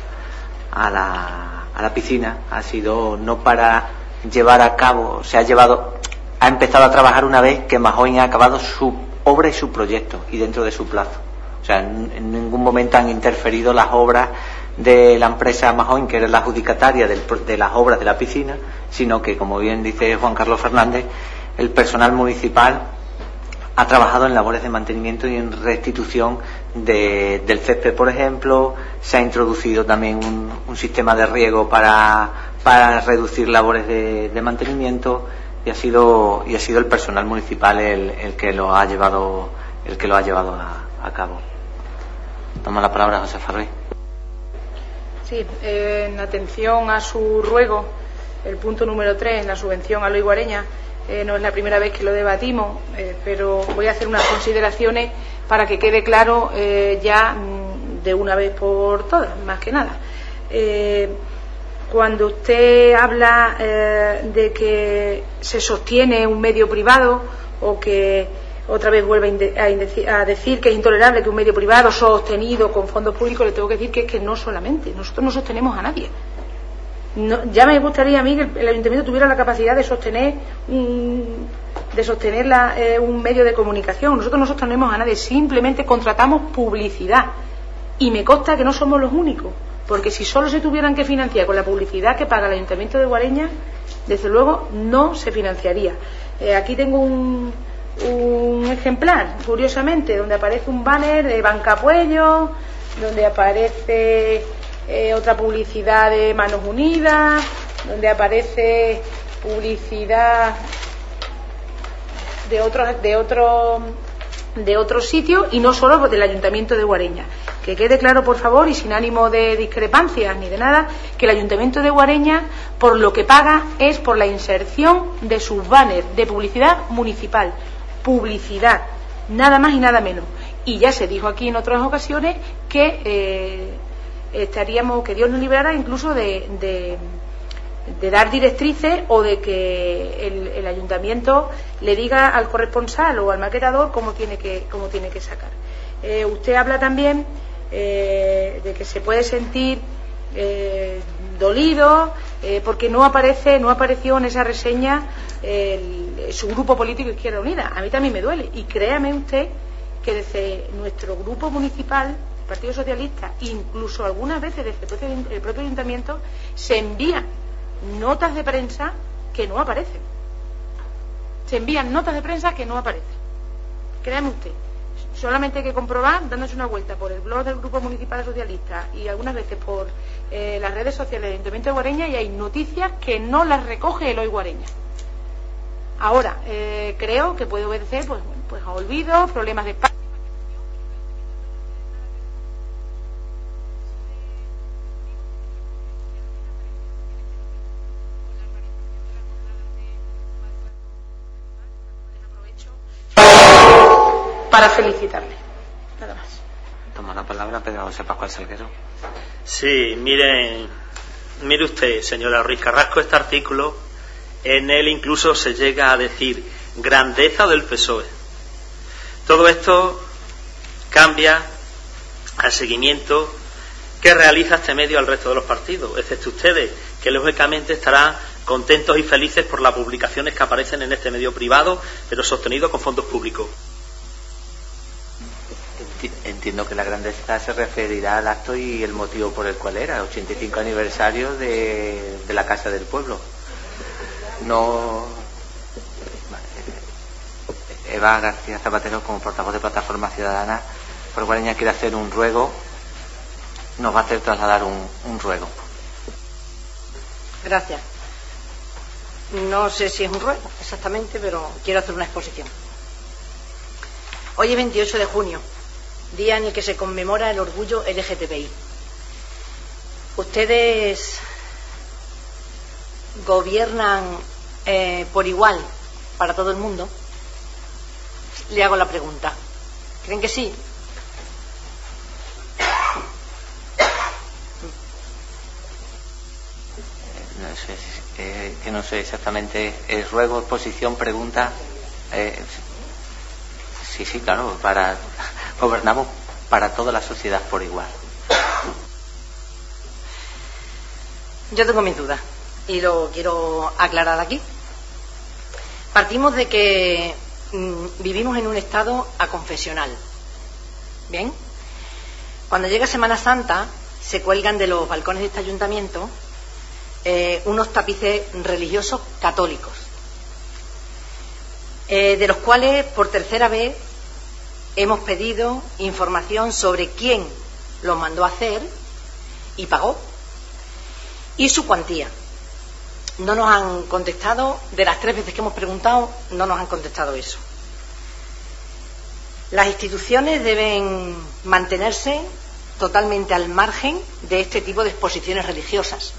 S1: la piscina ha sido no para llevar a cabo, ha empezado a trabajar una vez que Majoin ha acabado su obra y su proyecto y dentro de su plazo. O sea, en ningún momento han interferido las obras de la empresa Majoin, que era la adjudicataria de las obras de la piscina, sino que, como bien dice Juan Carlos Fernández, el personal municipal ha trabajado en labores de mantenimiento y en restitución del césped, por ejemplo. Se ha introducido también un sistema de riego para reducir labores de mantenimiento, y ha sido el personal municipal el que lo ha llevado a cabo. Toma la palabra José Farruiz.
S8: Sí, en atención a su ruego, el punto número 3, la subvención a Ley Guareña, no es la primera vez que lo debatimos, pero voy a hacer unas consideraciones para que quede claro ya de una vez por todas, más que nada. Cuando usted habla de que se sostiene un medio privado o que otra vez vuelve a decir que es intolerable que un medio privado sostenido con fondos públicos, le tengo que decir que es que no solamente, nosotros no sostenemos a nadie. No, ya me gustaría a mí que el ayuntamiento tuviera la capacidad de sostener un medio de comunicación. Nosotros no sostenemos a nadie, simplemente contratamos publicidad. Y me consta que no somos los únicos, porque si solo se tuvieran que financiar con la publicidad que paga el Ayuntamiento de Guareña, desde luego no se financiaría. Aquí tengo un ejemplar, curiosamente, donde aparece un banner de Banca Puello, donde aparece otra publicidad de Manos Unidas, donde aparece publicidad de otros sitios, y no solo del Ayuntamiento de Guareña. Que quede claro, por favor, y sin ánimo de discrepancias ni de nada, que el Ayuntamiento de Guareña por lo que paga es por la inserción de sus banners de publicidad municipal. Publicidad, nada más y nada menos. Y ya se dijo aquí en otras ocasiones que que Dios nos librara incluso de dar directrices o de que el ayuntamiento le diga al corresponsal o al maquetador cómo tiene que sacar. Usted habla también de que se puede sentir dolido porque no apareció en esa reseña su grupo político Izquierda Unida. A mí también me duele, y créame usted que desde nuestro grupo municipal, Partido Socialista, incluso algunas veces desde el propio ayuntamiento, se envían notas de prensa que no aparecen. Créame usted, solamente hay que comprobar, dándose una vuelta por el blog del Grupo Municipal Socialista y algunas veces por las redes sociales del Ayuntamiento de Guareña, y hay noticias que no las recoge el Hoy Guareña. Ahora, creo que puede obedecer pues a olvido, problemas de espacio. Para felicitarle, nada más.
S1: Toma la palabra Pedro José Pascual Salguero.
S5: Sí, mire usted, señora Ruiz Carrasco, este artículo, en él incluso se llega a decir grandeza del PSOE. Todo esto cambia al seguimiento que realiza este medio al resto de los partidos, excepto ustedes, que lógicamente estarán contentos y felices por las publicaciones que aparecen en este medio privado, pero sostenido con fondos públicos.
S1: Entiendo que la grandeza se referirá al acto y el motivo por el cual era, el 85 aniversario de la Casa del Pueblo. No. Eva García Zapatero, como portavoz de Plataforma Ciudadana por Guareña, quiere hacer un ruego, nos va a hacer trasladar un ruego.
S6: Gracias. No sé si es un ruego exactamente, pero quiero hacer una exposición. Hoy es 28 de junio, día en el que se conmemora el orgullo LGTBI. Ustedes gobiernan por igual para todo el mundo. Le hago la pregunta. ¿Creen que sí?
S1: No sé exactamente. ¿Es ruego, exposición, pregunta? Sí, claro. Gobernamos para toda la sociedad por igual.
S6: Yo tengo mis dudas y lo quiero aclarar aquí. Partimos de que vivimos en un estado aconfesional. Bien, cuando llega Semana Santa se cuelgan de los balcones de este ayuntamiento unos tapices religiosos católicos, de los cuales por tercera vez hemos pedido información sobre quién los mandó a hacer y pagó y su cuantía. No nos han contestado, de las 3 veces que hemos preguntado, no nos han contestado eso. Las instituciones deben mantenerse totalmente al margen de este tipo de exposiciones religiosas.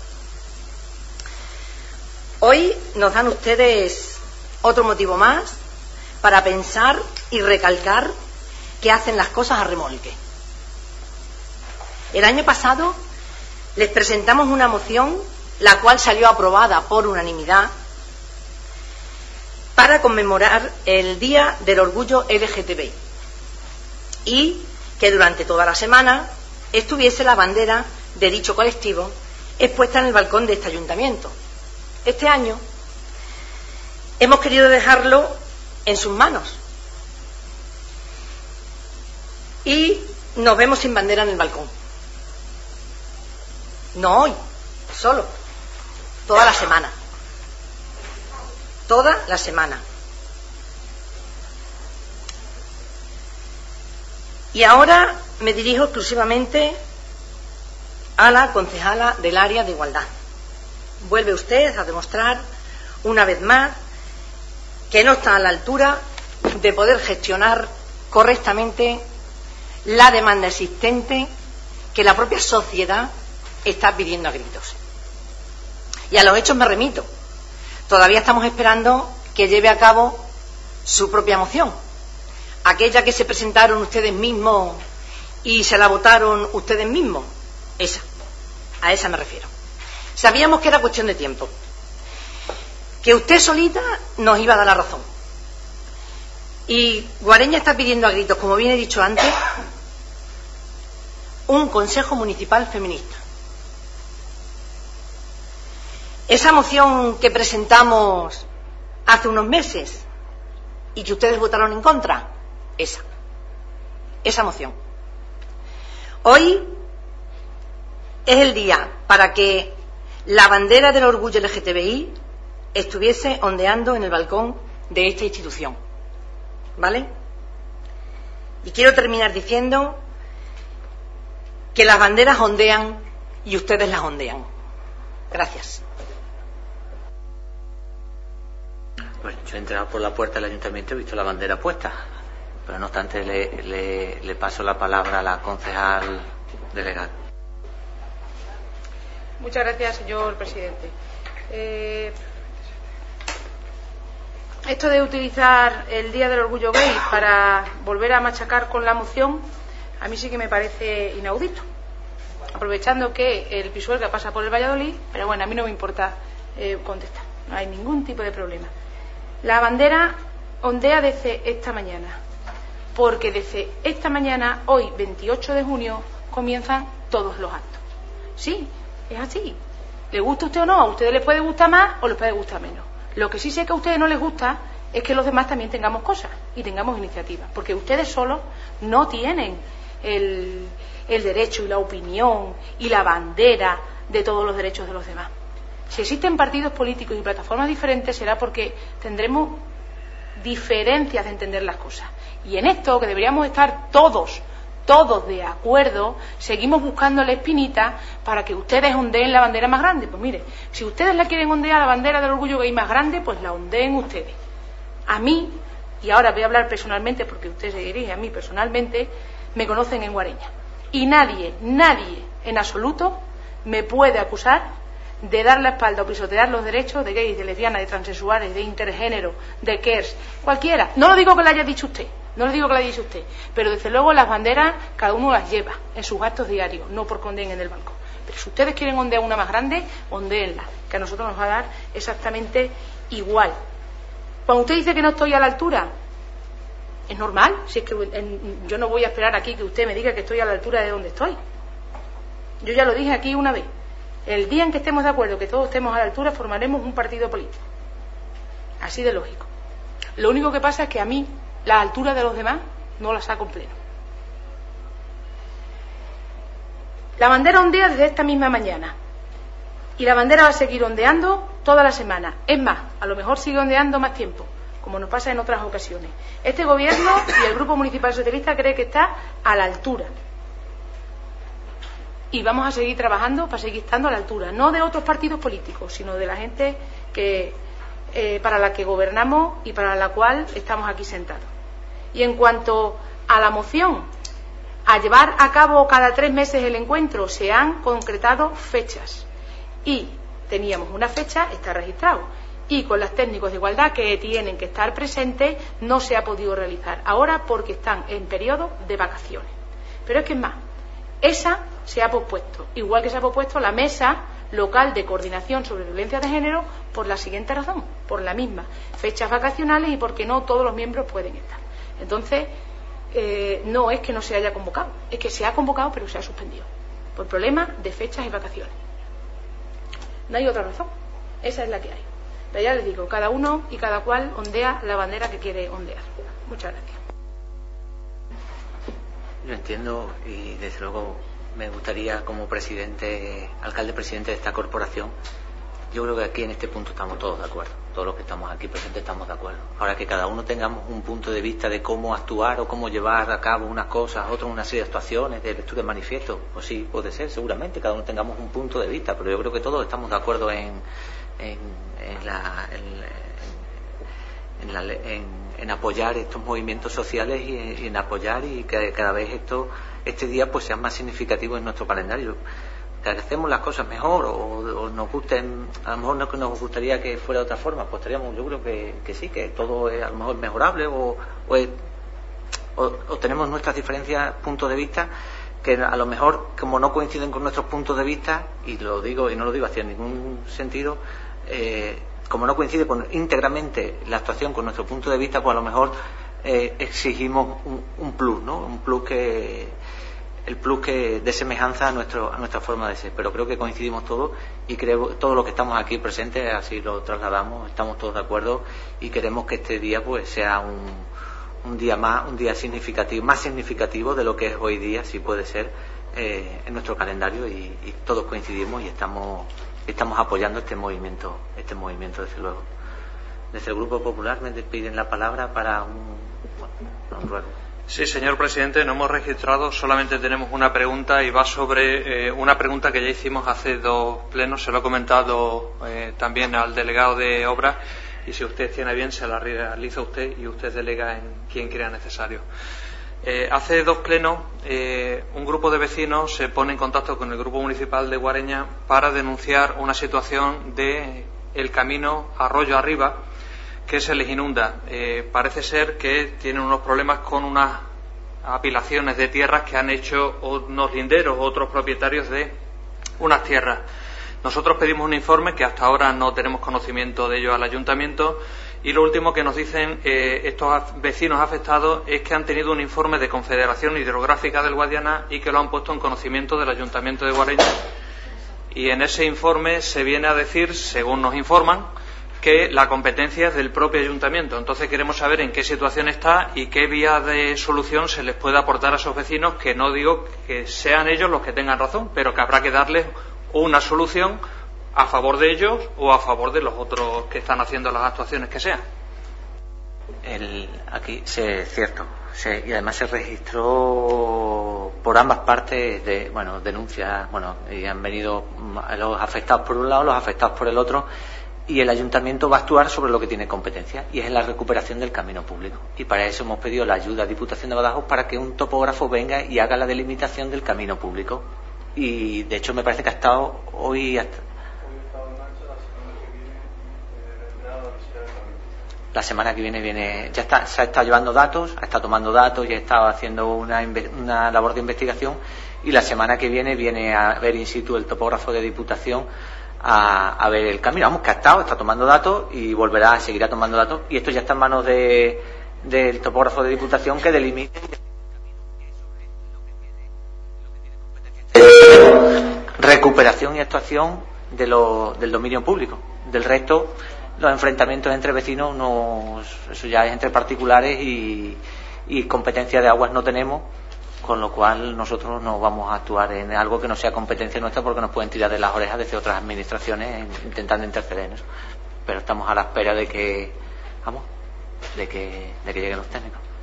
S6: Hoy nos dan ustedes otro motivo más para pensar y recalcar que hacen las cosas a remolque. El año pasado les presentamos una moción, la cual salió aprobada por unanimidad, para conmemorar el Día del Orgullo LGTBI y que durante toda la semana estuviese la bandera de dicho colectivo expuesta en el balcón de este ayuntamiento. Este año hemos querido dejarlo en sus manos y nos vemos sin bandera en el balcón. No hoy, solo, toda la semana. Toda la semana. Y ahora me dirijo exclusivamente a la concejala del área de igualdad. Vuelve usted a demostrar una vez más que no está a la altura de poder gestionar correctamente la demanda existente que la propia sociedad está pidiendo a gritos. Y a los hechos me remito. Todavía estamos esperando que lleve a cabo su propia moción, aquella que se presentaron ustedes mismos y se la votaron ustedes mismos. A esa me refiero. Sabíamos que era cuestión de tiempo, que usted solita nos iba a dar la razón. Y Guareña está pidiendo a gritos, como bien he dicho antes, un Consejo Municipal feminista. Esa moción que presentamos hace unos meses y que ustedes votaron en contra, esa moción. Hoy es el día para que la bandera del orgullo LGTBI estuviese ondeando en el balcón de esta institución. ¿Vale? Y quiero terminar diciendo que las banderas ondean y ustedes las ondean. Gracias.
S1: Bueno, yo he entrado por la puerta del ayuntamiento y he visto la bandera puesta, pero no obstante le paso la palabra a la concejal delegada.
S8: Muchas gracias, señor presidente. Esto de utilizar el Día del Orgullo Gay para volver a machacar con la moción, a mí sí que me parece inaudito, aprovechando que el Pisuerga pasa por el Valladolid, pero bueno, a mí no me importa contestar, no hay ningún tipo de problema. La bandera ondea desde esta mañana, porque desde esta mañana, hoy 28 de junio, comienzan todos los actos. Sí, es así. ¿Le gusta a usted o no? A ustedes les puede gustar más o les puede gustar menos. Lo que sí sé que a ustedes no les gusta es que los demás también tengamos cosas y tengamos iniciativas, porque ustedes solos no tienen el derecho y la opinión y la bandera de todos los derechos de los demás. Si existen partidos políticos y plataformas diferentes será porque tendremos diferencias de entender las cosas. Y en esto, que deberíamos estar todos de acuerdo, seguimos buscando la espinita para que ustedes ondeen la bandera más grande. Pues mire, si ustedes la quieren ondear, la bandera del orgullo gay más grande, pues la ondeen ustedes. A mí, y ahora voy a hablar personalmente porque usted se dirige a mí personalmente, me conocen en Guareña. Y nadie en absoluto me puede acusar de dar la espalda o pisotear los derechos de gays, de lesbianas, de transexuales, de intergénero, de queers, cualquiera. No lo digo que lo haya dicho usted, pero desde luego las banderas cada uno las lleva en sus actos diarios, no porque ondeen en el balcón. Pero si ustedes quieren ondear una más grande, ondéenla, que a nosotros nos va a dar exactamente igual. Cuando usted dice que no estoy a la altura, es normal, si es que yo no voy a esperar aquí que usted me diga que estoy a la altura de donde estoy. Yo ya lo dije aquí una vez. El día en que estemos de acuerdo, que todos estemos a la altura, formaremos un partido político. Así de lógico. Lo único que pasa es que a mí la altura de los demás no la saco en pleno. La bandera ondea desde esta misma mañana y la bandera va a seguir ondeando toda la semana. Es más, a lo mejor sigue ondeando más tiempo, como nos pasa en otras ocasiones. Este gobierno y el Grupo Municipal Socialista cree que está a la altura. Y vamos a seguir trabajando para seguir estando a la altura, no de otros partidos políticos, sino de la gente que para la que gobernamos y para la cual estamos aquí sentados. Y en cuanto a la moción, a llevar a cabo cada 3 meses el encuentro, se han concretado fechas. Y teníamos una fecha, está registrado. Y con los técnicos de igualdad que tienen que estar presentes, no se ha podido realizar. Ahora porque están en periodo de vacaciones. Pero es que es más, esa se ha pospuesto, igual que se ha pospuesto la mesa local de coordinación sobre violencia de género, por la siguiente razón, por la misma fechas vacacionales y porque no todos los miembros pueden estar. Entonces, no es que no se haya convocado, es que se ha convocado pero se ha suspendido por problemas de fechas y vacaciones. No hay otra razón, esa es la que hay. Pero ya les digo, cada uno y cada cual ondea la bandera que quiere ondear. Muchas gracias.
S1: Yo entiendo y desde luego me gustaría, como alcalde presidente de esta corporación, yo creo que aquí en este punto estamos todos de acuerdo, todos los que estamos aquí presentes estamos de acuerdo. Ahora que cada uno tengamos un punto de vista de cómo actuar o cómo llevar a cabo unas cosas, otras una serie de actuaciones, de lectura de manifiesto, pues sí, puede ser, seguramente, cada uno tengamos un punto de vista, pero yo creo que todos estamos de acuerdo en apoyar estos movimientos sociales y en apoyar y que cada vez este día pues sea más significativo en nuestro calendario. Que hacemos las cosas mejor o nos gusten, a lo mejor no que nos gustaría que fuera de otra forma, pues estaríamos, yo creo que sí, que todo es a lo mejor mejorable o tenemos nuestras diferencias, puntos de vista que a lo mejor como no coinciden con nuestros puntos de vista, y lo digo y no lo digo hacia ningún sentido, como no coincide íntegramente la actuación con nuestro punto de vista, pues a lo mejor exigimos un plus, ¿no? El plus que de semejanza a nuestra forma de ser, pero creo que coincidimos todos y creo todos los que estamos aquí presentes así lo trasladamos, estamos todos de acuerdo y queremos que este día pues sea un día significativo, más significativo de lo que es hoy día, si puede ser, en nuestro calendario y todos coincidimos y estamos apoyando este movimiento desde luego. Desde el Grupo Popular me piden la palabra para un ruego.
S7: Sí, señor presidente, no hemos registrado, solamente tenemos una pregunta y va sobre una pregunta que ya hicimos hace 2 plenos, se lo he comentado también al delegado de Obras y si usted tiene bien se la realiza usted y usted delega en quien crea necesario. Hace 2 plenos un grupo de vecinos se pone en contacto con el Grupo Municipal de Guareña para denunciar una situación de el camino Arroyo Arriba que se les inunda. Parece ser que tienen unos problemas con unas apilaciones de tierras que han hecho unos linderos o otros propietarios de unas tierras. Nosotros pedimos un informe que hasta ahora no tenemos conocimiento de ello al ayuntamiento y lo último que nos dicen estos vecinos afectados es que han tenido un informe de Confederación Hidrográfica del Guadiana y que lo han puesto en conocimiento del ayuntamiento de Guareña y en ese informe se viene a decir, según nos informan, que la competencia es del propio ayuntamiento. Entonces queremos saber en qué situación está y qué vía de solución se les puede aportar a esos vecinos, que no digo que sean ellos los que tengan razón, pero que habrá que darles una solución a favor de ellos o a favor de los otros que están haciendo las actuaciones que sean.
S1: Aquí es cierto, y además se registró por ambas partes denuncias, y han venido los afectados por un lado, los afectados por el otro, y el ayuntamiento va a actuar sobre lo que tiene competencia y es en la recuperación del camino público y para eso hemos pedido la ayuda a Diputación de Badajoz para que un topógrafo venga y haga la delimitación del camino público y de hecho me parece que ha estado hoy la semana que viene se ha estado llevando datos, ha estado tomando datos y ha estado haciendo una labor de investigación y la semana que viene a ver in situ el topógrafo de Diputación a ver el camino. Vamos, que está tomando datos y seguirá tomando datos y esto ya está en manos del topógrafo de Diputación que delimite recuperación y actuación del dominio público. Del resto, los enfrentamientos entre vecinos eso ya es entre particulares y competencia de aguas no tenemos, con lo cual nosotros no vamos a actuar en algo que no sea competencia nuestra porque nos pueden tirar de las orejas desde otras administraciones intentando interceder en eso. Pero estamos a la espera de que lleguen los técnicos.